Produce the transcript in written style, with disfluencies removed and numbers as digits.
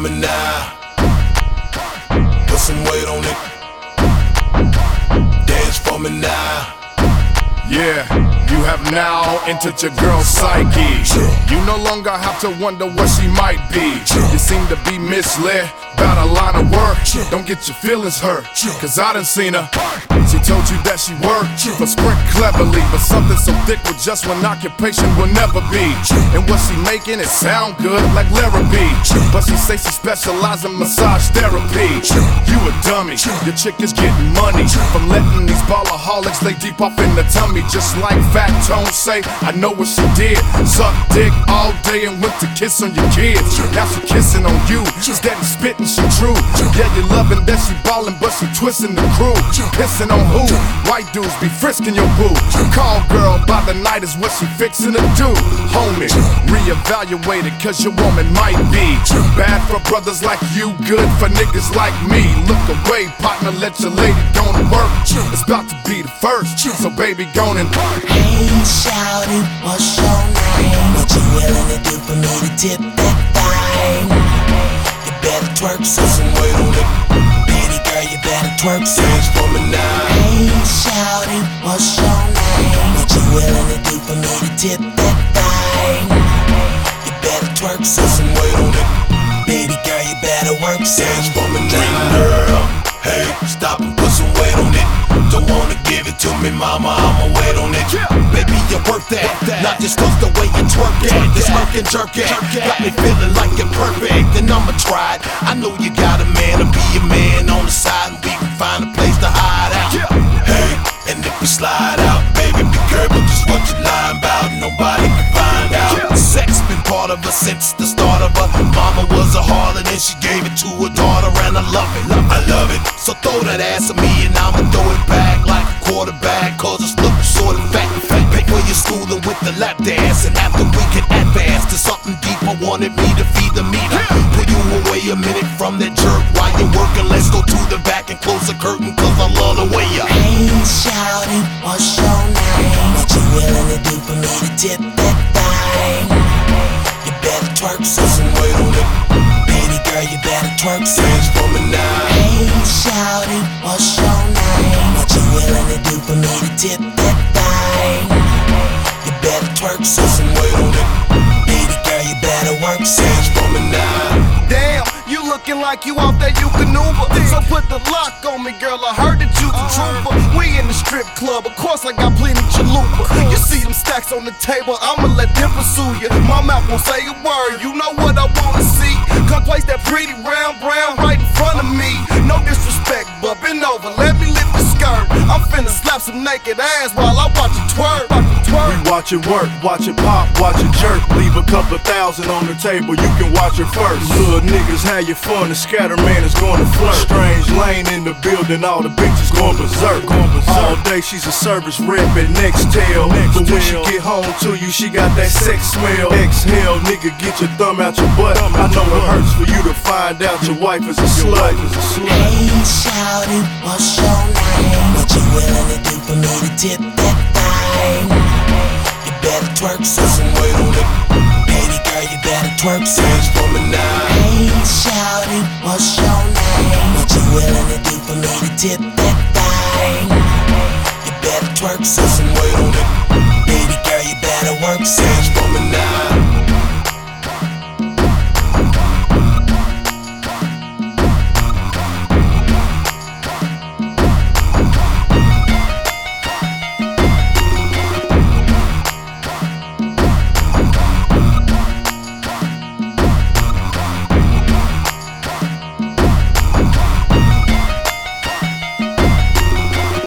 me now. Put some weight on it. Dance for me now. Yeah, you have now entered your girl's psyche. You no longer have to wonder what she might be. You seem to be misled about a line of work. Don't get your feelings hurt, cause I done seen her. She told you that she worked for Sprint cleverly, but something so thick with just one occupation will never be. And what she making, it sound good like Larry B. But she say she specialize in massage therapy. You a dummy, your chick is getting money from letting these ballaholics lay deep off in the tummy. Just like Fat Tone say, I know what she did. Suck dick all day and went to kiss on your kids. Now she kissing on you, steady spitting, she true. Yeah, you loving that she ballin', but she twisting the crew. Pissing on who? White dudes be frisking your boo. Call girl by the night is what she fixing to do. Homie, reevaluate it, cause your woman might be bad for brothers like you, good for niggas like me. Look away, partner, let your lady go to work. It's about to be the first, so baby go and hey, shawty, what's your name? What you willing to do for me to tip that thing? You better twerk some weight on it. Baby girl, you better twerk some. Dance for me now. Hey, shawty, what's your name? What you willing to do for me to tip that thing? You better twerk some weight on it. Baby girl, you better work some. Dance for me now. Girl, hey, stop and put some weight on it. Don't wanna give it to me, mama, I'ma wait on it. Baby, you work that, not just cause the way you twerk it. The smirk and jerk it, got me feeling like you're perfect. And I'ma try it. I know you got a man to be a man on the side, and we can find a place to hide out. Hey, and if we slide out, baby, be careful just what you lying about. Nobody can find out. Sex been part of her since the start of her. Mama was a harlot and she gave it to her daughter, and I love it, I love it. So throw that ass at me and I'ma throw it back like a quarterback, cause it's looking sorta fat. Pay for your schooling with the lap dance, and after we can advance to something deeper, wanted me to feed the meter. Pull you away a minute from that jerk while you're working. Let's go to the back and close the curtain, cause I love the way you. Hey, shawty, what's your name? What you willing to do for me to tip that thing? You better twerk some weight on it. Baby girl, you better twerk some. Dance for me now. Hey, shawty, what's your name? What you willing to do for me to tip that thing? You better twerk some weight on it. Baby girl, you better work some. Dance for me now. Damn, you looking like you out there, you can Uber. So put the lock on me, girl, I heard that you the trooper. We in the strip club, of course I got plenty chalupa. You see them stacks on the table, I'ma let them pursue you. My mouth won't say a word, you know what I wanna see. Come place that pretty round brown right in front of me. No disrespect, but bend over, let me lift the skirt. I'm finna slap some naked ass while I watch it twerk. we watch it work, watch it pop, watch it jerk. Leave a couple $1,000 on the table, you can watch it first. Little niggas, have your fun, the scatter man is gonna flirt. Strange lane in the building, all the bitches going berserk. All day she's a service rep at Nextel, but when she get home to you, she got that sex smell. Exhale, nigga, get your thumb out your butt. I know it hurts for you to find out your wife is a slut. Hey, shawty, what's your name? What you willing to do for me to tip that thing? You better twerk some weight on it. Baby girl, you better twerk some. Dance for me now. Hey, shawty, what's your name? What you willing to do for me to tip that thing? You better twerk some weight on it. Baby girl, you better work some. Dance for me now.